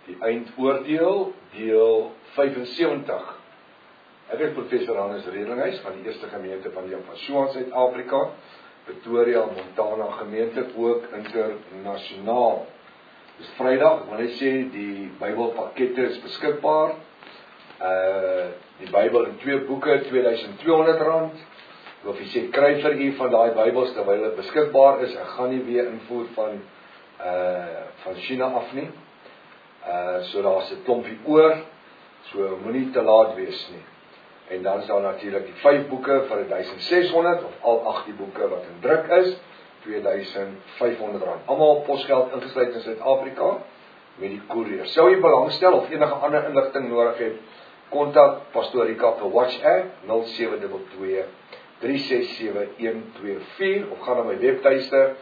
Die eindoordeel, deel 75. Ek is professor Hannes Redlinghuis van die eerste gemeente van Javashua in Suid-Afrika, Pretoria, Montana gemeente, ook internasionaal. Dis Vrydag, ek wil net sê, die Bybelpakkette is beskikbaar. Die Bybel in 2 boeke, R2200. Of jy sê, kry vir u van daai Bybels terwyl dit beskikbaar is. Ek gaan nie weer invoer van China af nie. So daar's 'n klompie oor, so moenie te laat wees nie. En dan is daar natuurlik die 5 boeke vir R1600 of al 8 die boeke wat in druk is, R2500. Almal op posgeld ingesluit in Suid-Afrika met die koerier. Sou jy belangstel of enige ander inligting nodig het, kontak Pastoor Rika per WhatsApp 0722 367 124 of gaan na my webtuiste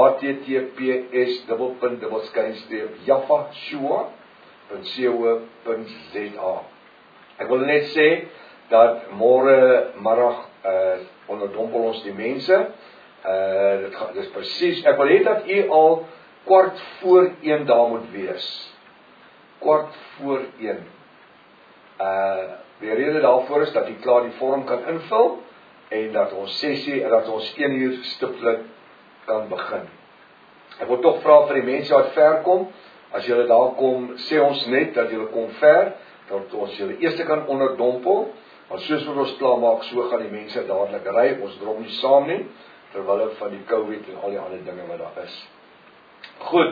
https://javashua.co.za. Ek wil net sê dat môre middag onderdompel ons die mense. Dit is presies. Ek wil hê dat u al 1:15 daar moet wees. 1:15. Die rede daarvoor is dat u klaar die vorm kan invul en dat ons 1 uur stiptelik kan begin. Ek wil tog vra vir die mense wat ver kom, as julle daar kom, sê ons net dat julle kom ver, dat ons julle eers kan onderdompel, want soos wat ons klaar maak, so gaan die mense dadelik ry, ons drom nie saam nie, terwyl van die COVID en al die ander dinge wat daar is. Goed,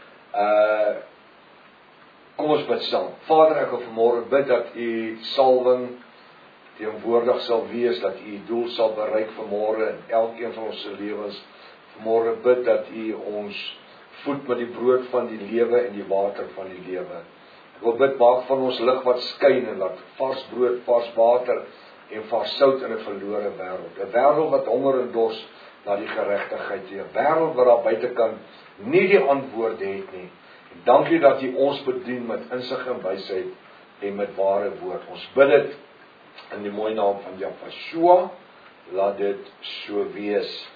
kom ons bid saam. Vader, ek wil vanmôre bid dat u salwing teenwoordig sal wees, dat u doel sal bereik vanmôre in elkeen van ons se lewens. Vanmôre bid dat u ons voed met die brood van die lewe en die water van die lewe. Ek wil bid, maak van ons lig wat skyn en laat vars brood, vars water en vars sout in 'n verlore wêreld. 'n Wêreld wat honger en dors na die geregtigheid het. 'n Wêreld wat daar buitekant nie die antwoorde het nie. En dankie dat u ons bedien met insig en wysheid en met ware woord. Ons bid dit in die mooi naam van Javashua, laat dit so wees.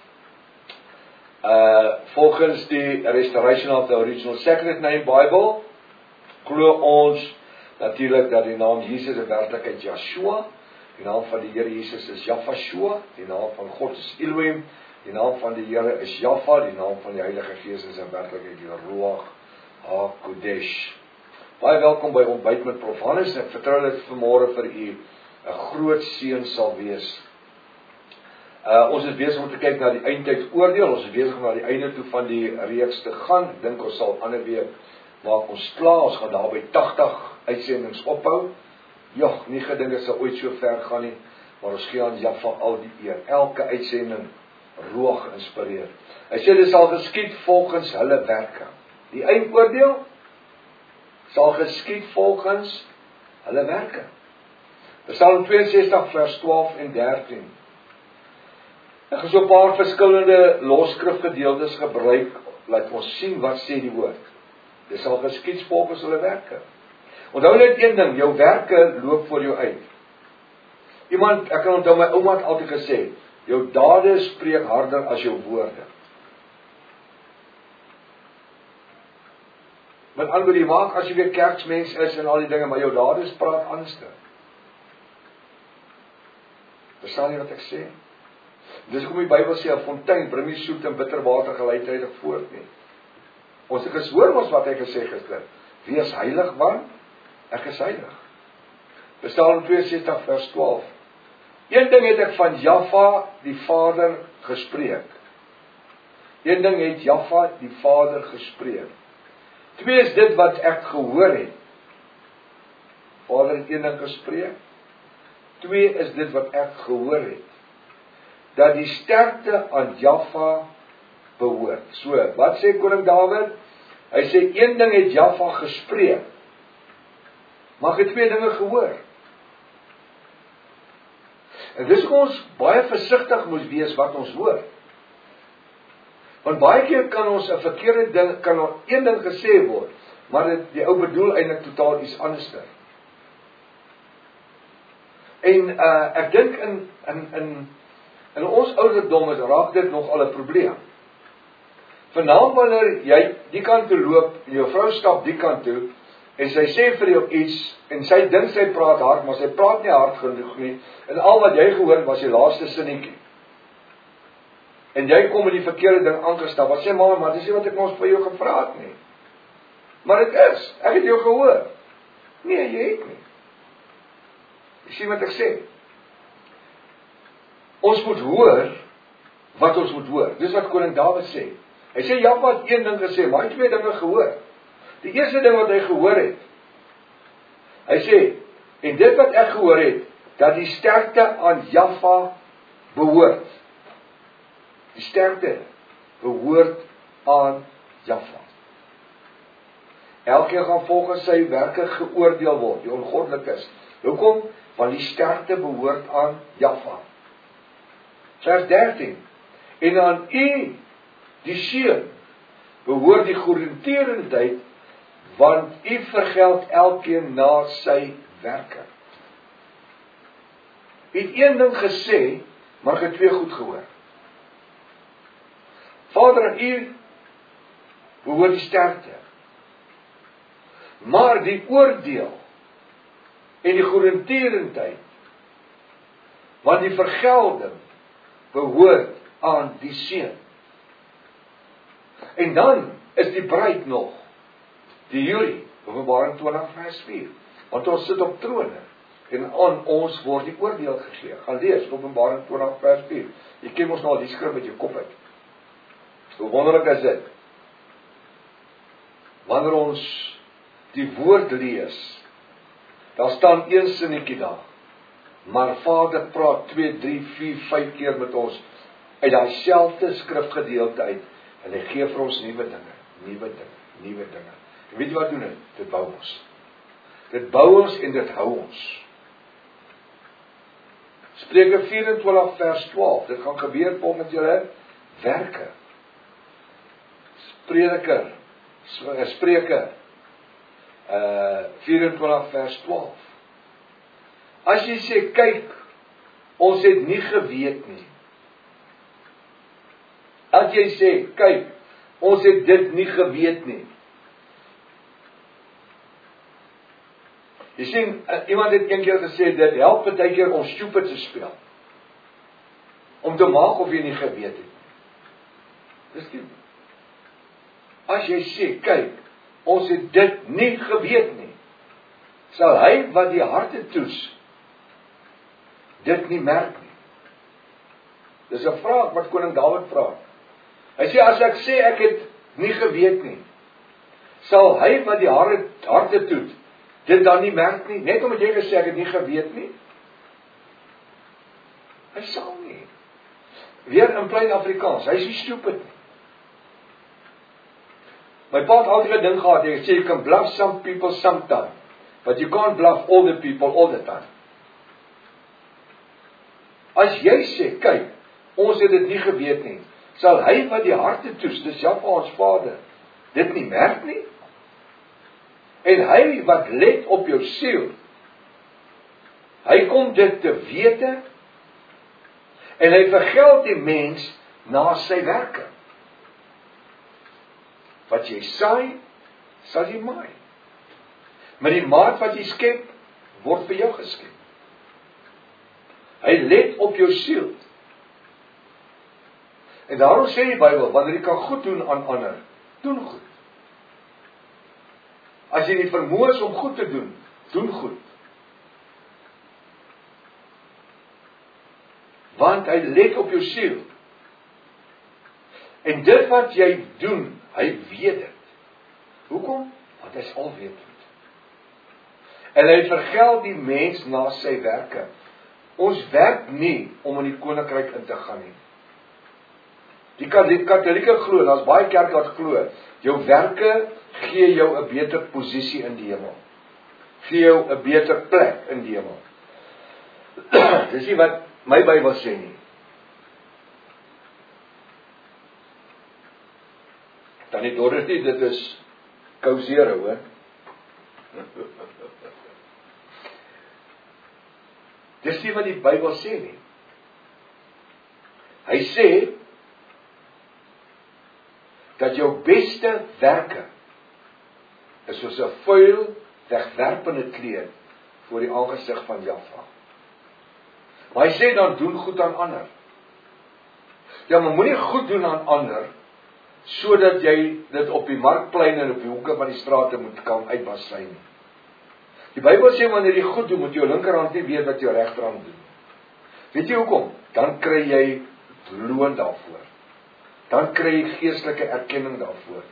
Volgens die Restoration of the Original Sacred Name Bible, glo ons natuurlik dat die naam Jesus in werklikheid Yeshua, die naam van die Here Jesus is Javashua, die naam van God is Elohim, die naam van die Here is Jaffa, die naam van die Heilige Gees is in werklikheid die Ruach HaKodesh. Baie welkom by Ontbyt met Prof Hannes. Ek vertrou dat vanmôre vir u 'n groot seën sal wees. Ons is besig om te kyk na die eindtydsoordeel. Ons is besig om na die einde toe van die reeks te gaan. Ek dink ons sal ander week maak ons klaar. Ons gaan daar by 80 uitsendings ophou. Jogg, nie gedink dit sal ooit so ver gaan nie, maar ons gee aan Jaffa al die eer. Elke uitsending Ruach inspireer. Hy sê dit sal geskied volgens hulle werke. Die eindoordeel sal geskied volgens hulle werke. Psalm 62 vers 12 en 13. Ek gaan so 'n paar verskillende losskrifgedeeltes gebruik, laat ons sien wat sê die woord. Dit sal geskied volgens hulle werke. Onthou net een ding, jou werke loop voor jou uit. Ek kan onthou my ouma het altyd gesê, jou dade spreek harder as jou woorde. Met ander woorde, maak as jy weer kerksmens is en al die dinge, maar jou dade praat anderste. Verstaan jy wat ek sê? Dis hoekom die Bybel sê 'n fontein bring nie soet en bitter water gelyktydig voort nie. Ons het gehoor wat hy gesê gister. Wees heilig want ek is heilig. Psalm 62 vers 12. Een ding het ek van Jaffa die Vader gespreek. Een ding het Jaffa die Vader gespreek. 2 is dit wat ek gehoor het. Vader het een ding gespreek. 2 is dit wat ek gehoor het. Dat die sterkte aan Jaffa behoort. So, wat sê koning Dawid? Hy sê een ding het Jaffa gespreek. Maar hy het 2 dinge gehoor. En dis hoekom ons baie versigtig moet wees wat ons hoor. Want baie keer kan ons 'n verkeerde ding, kan een ding gesê word, maar die ou bedoel eintlik totaal iets anders. En ek dink in ons ouderdom raak dit nog al 'n probleem. Vanaand wanneer jy die kant toe loop en jou vrou stap die kant toe, en sy sê vir jou iets, en sy dink sy praat hard, maar sy praat nie hard genoeg nie, en al wat jy gehoor het was die laaste sinnetjie. En jy kom met die verkeerde ding aangestap, wat sê maar dis nie wat ek ons vir jou gevra het nie. Maar dit is, ek het jou gehoor. Nee, jy het nie. Jy sien wat ek sê? Ons moet hoor wat ons moet hoor. Dis wat koning Dawid sê. Hy sê Jaffa het een ding gesê, maar hy het twee dinge gehoor. Die eerste ding wat hy gehoor het, hy sê, en dit wat ek gehoor het, dat die sterkte aan Jaffa behoort. Die sterkte behoort aan Jaffa. Elkeen gaan volgens sy werke geoordeel word, die ongoddelikes. Hoekom? Want die sterkte behoort aan Jaffa. Vers 13. En aan u, die seun, behoort die goedertierendheid, want u vergeld elkeen na sy werke. U het een ding gesê, maar ek het twee goed gehoor. Vader, aan u behoort die sterkte. Maar die oordeel en die goedertierendheid, want die vergelding behoort aan die seun. En dan is die bruid nog, die jury, Openbaring 20 vers 4, want ons sit op trone, en aan ons word die oordeel gegee. Gaan lees, Openbaring 20 vers 4, jy ken ons nou die skrif met jou kop uit. Hoe wonderlik is dit, wanneer ons die woord lees, daar staan een sinnetjie daar, maar Vader praat 2, 3, 4, 5 keer met ons, uit daai selfde skrifgedeelte uit, en hy gee vir ons nuwe dinge. En weet jy wat doen dit? Dit bou ons. Dit bou ons en dit hou ons. Spreuke 24 vers 12, dit gaan gebeur volgens julle werke. Spreuke 24 vers 12. As jy sê, kyk, ons het nie geweet nie. As jy sê, kyk, ons het dit nie geweet nie. Jy sien, iemand het een keer gesê, dit help baie keer om stupid te speel. Om te maak of jy nie geweet het. Dis nie. As jy sê, kyk, ons het dit nie geweet nie, sal hy wat die harte toets, dit nie merk nie. Dis 'n vraag wat koning Dawid vra. Hy sê, as ek sê ek het nie geweet nie, sal hy wat die harte toets, dit dan nie merk nie, net omdat jy gesê ek het nie geweet nie. Hy sal nie. Weer in plain Afrikaans, hy is nie stupid nie. My pa het altyd 'n ding gehad, hy sê, you can bluff some people sometime, but you can't bluff all the people all the time. As jy sê, kyk, ons het dit nie geweet nie, sal hy wat die harte toets, dis Jaffa ons Vader, dit nie merk nie? En hy wat let op jou siel, hy kom dit te wete, en hy vergeld die mens na sy werke. Wat jy saai, sal jy maai. Met die maat wat jy skep, word vir jou geskep. Hy let op jou siel. En daarom sê die Bybel, wanneer jy kan goed doen aan ander, doen goed. As jy die vermoë is om goed te doen, doen goed. Want hy let op jou siel. En dit wat jy doen, hy weet dit. Hoekom? Want hy is alwetend. En hy vergeld die mens na sy werke. Ons werk nie om in die koninkryk in te gaan nie. Die Katolieke glo, daar's baie kerke wat glo, jou werke gee jou 'n beter posisie in die hemel. Gee jou 'n beter plek in die hemel. Dis nie wat my Bybel sê nie. Tannie Dorothy, dit is kousere, hoor. Dis nie wat die Bybel sê nie. Hy sê dat jou beste werke is soos 'n vuil, wegwerpende kleed voor die aangesig van Jaffa. Maar hy sê dan doen goed aan ander. Ja, maar moenie goed doen aan ander sodat jy dit op die markplein en op die hoeke van die strate moet kan uitbasy nie. Die Bybel sê wanneer jy goed doen, moet jou linkerhand nie weet wat jou regterhand doen. Weet jy hoekom? Dan kry jy loon daarvoor. Dan kry jy geestelike erkenning daarvoor.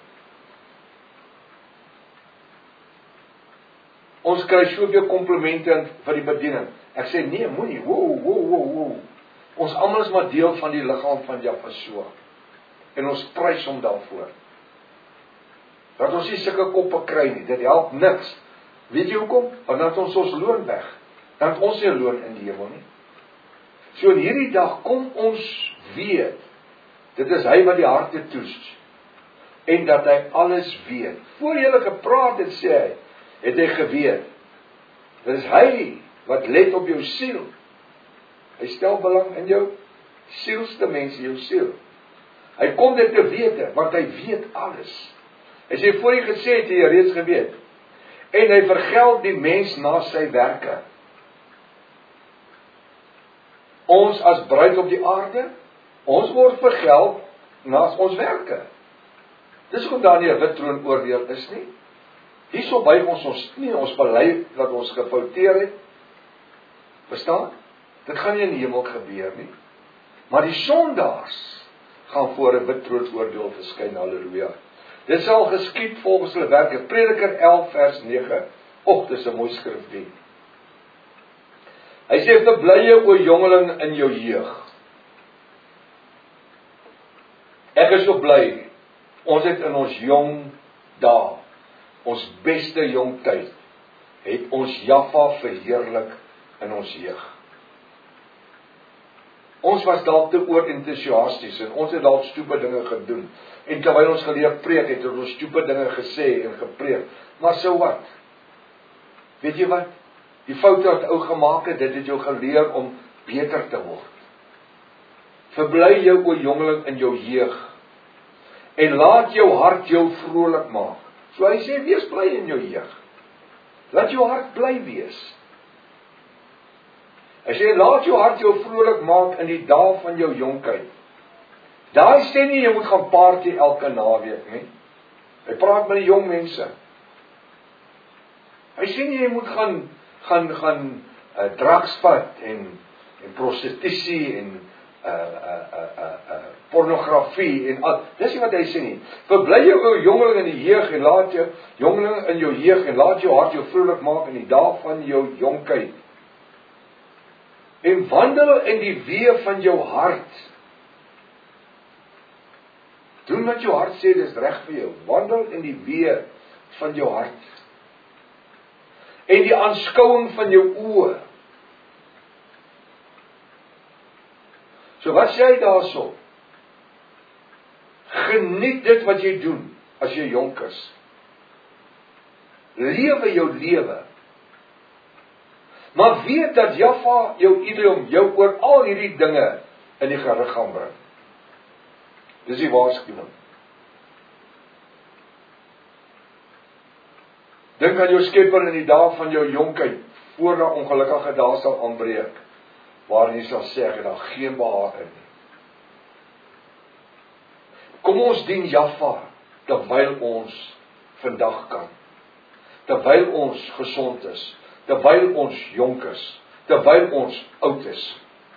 Ons kry soveel komplimente vir die bediening. Ek sê nee, moenie. Wow. Ons almal is maar deel van die liggaam van Jaffa. En ons prys hom daarvoor. Dat ons nie sulke koppe kry nie, dit help niks. Weet jy hoekom? Want dan het ons loon weg. Dan het ons nie loon in die hemel nie. So in hierdie dag kom ons weet, dit is hy wat die harte toets. En dat hy alles weet. Voor jy gepraat het, sê hy, het hy geweet. Dit is hy wat let op jou siel. Hy stel belang in jou sielste mense, jou siel. Hy kom dit te wete, want hy weet alles. Hy sê, voor jy gesê het, jy reeds geweet. En hy vergeld die mens na sy werke. Ons as bruid op die aarde, ons word vergeld na ons werke. Dis hoekom daar nie 'n wit troon oordeel is nie. Hierso buig ons nie, ons bely dat ons gefouteer het. Verstaan? Dit gaan nie in die hemel gebeur nie. Maar die sondaars gaan voor 'n wit troon oordeel verskyn, haleluja. Dit sal geskied volgens hulle werke. Prediker 11 vers 9. Dis 'n mooi skrif die. Hy sê, verbly jou o jongeling in jou jeug. Ek is so bly, ons het in ons jong dae, ons beste jong tyd, het ons Jaffa verheerlik in ons jeug. Ons was dalk te oorenthousiasties en ons het dalk stoepe dinge gedoen. En terwyl ons geleer preek, het ons stoepe dinge gesê en gepreek. Maar so wat? Weet jy wat? Die foute wat ou gemaak het, dit het jou geleer om beter te word. Verbly jou o jongeling in jou jeug. En laat jou hart jou vrolik maak. So hy sê, wees bly in jou jeug. Laat jou hart bly wees. Hy sê, laat jou hart jou vrolik maak in die dae van jou jonkheid. Daar sê nie, jy moet gaan party elke naweek nie. Hy praat met die jong mense. Hy sê nie, jy moet gaan dragspat en prostitusie en pornografie en al. Dis nie wat hy sê nie. Verbly jou jongeling in die jeug en laat jou jongeling in jou jeug en laat jou hart jou vrolik maak in die dae van jou jonkheid. En wandel in die weë van jou hart. Doen wat jou hart sê, dis reg vir jou. Wandel in die weë van jou hart. En die aanskouing van jou oë. So wat sê hy daarso? Geniet dit wat jy doen as jy jonk is. Lewe jou lewe. Maar weet dat Jaffa jou idiom jou oor al hierdie dinge in die gerig gaan bring. Dis die waarskuwing. Dink aan jou Skepper in die dae van jou jonkheid, voor dat ongelukkige dae sal aanbreek, waarin jy sal sê, ek het daar geen behaag in nie. Kom ons dien Jaffa, terwyl ons vandag kan. Terwyl ons gesond is. Terwyl ons jonk is. Terwyl ons oud is.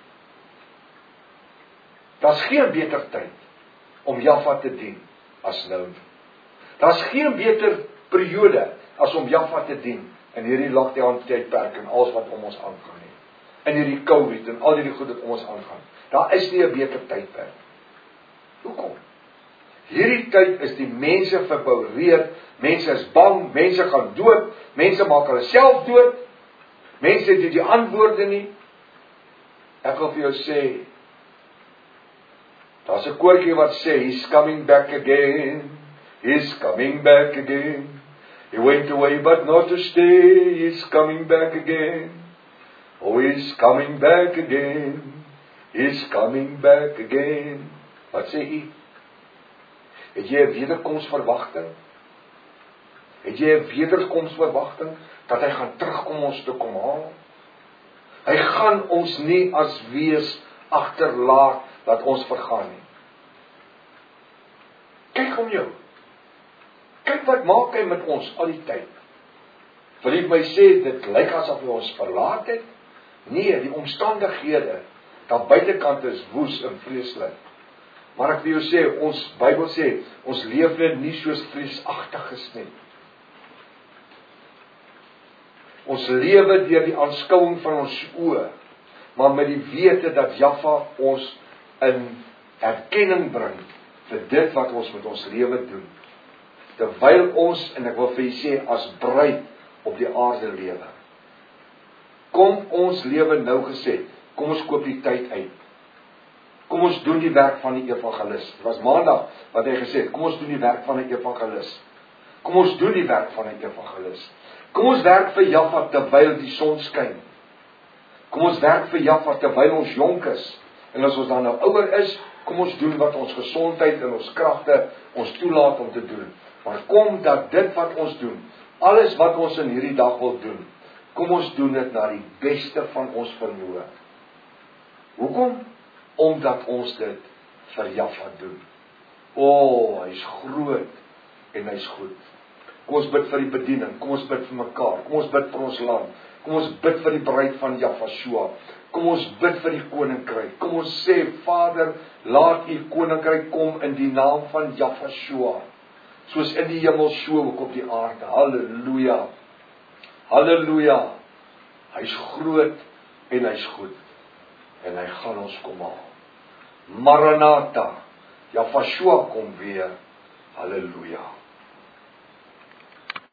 Daar's geen beter tyd om Jaffa te dien as nou. Daar's geen beter periode as om Jaffa te dien in hierdie lockdown tydperk en alles wat om ons aangaan nie. In hierdie COVID en al hierdie goed wat om ons aangaan. Daar is nie 'n beter tydperk. Hoekom? Hierdie tyd is die mense verboureerd, mense is bang, mense gaan dood, mense maak hulle self dood, mense het nie die antwoorde nie. Ek wil vir jou sê, daar's 'n koortjie wat sê, he's coming back again, he's coming back again, he went away but not to stay, he's coming back again, oh he's coming back again, he's coming back again. Wat sê hy? Het jy 'n wederkomsverwagting? Het jy 'n wederkomsverwagting dat hy gaan terugkom ons toe kom haal? Hy gaan ons nie as wees agterlaat dat ons vergaan nie. Kyk om jou. Kyk wat maak hy met ons al die tyd. Wil jy my sê, dit lyk asof hy ons verlaat het? Nee, die omstandighede daar buitekant is woes en vreeslik. Maar ek wil jou sê, ons Bybel sê, ons leef net nie soos vreesagtiges nie. Ons lewe deur die aanskouing van ons oë, maar met die wete dat Jahwe ons in erkenning bring vir dit wat ons met ons lewe doen. Terwyl ons, en ek wil vir julle sê, as bruid op die aarde lewe. Kom ons lewe nou gesê, kom ons koop die tyd uit. Kom ons doen die werk van die evangelis. Dit was maandag wat hy gesê het, kom ons doen die werk van 'n evangelis. Kom ons doen die werk van 'n evangelis. Kom ons werk vir Jahwe terwyl die son skyn. Kom ons werk vir Jahwe terwyl ons jonk is. En as ons dan nou ouer is, kom ons doen wat ons gesondheid en ons kragte ons toelaat om te doen. Maar kom dat dit wat ons doen, alles wat ons in hierdie dag wil doen, kom ons doen dit na die beste van ons vermoë. Hoekom? Omdat ons dit vir Jahwe doen. Hy's groot en hy's goed. Kom ons bid vir die bediening, kom ons bid vir mekaar, kom ons bid vir ons land, kom ons bid vir die bruid van Jahwe, kom ons bid vir die koninkryk, kom ons sê, Vader, laat u koninkryk kom in die naam van Jahwe, soos in die hemel so ook op die aarde. Halleluja, halleluja, hy's groot en hy's goed, en hy gaan ons kom haal. Maranatha, Jahwe kom weer, halleluja.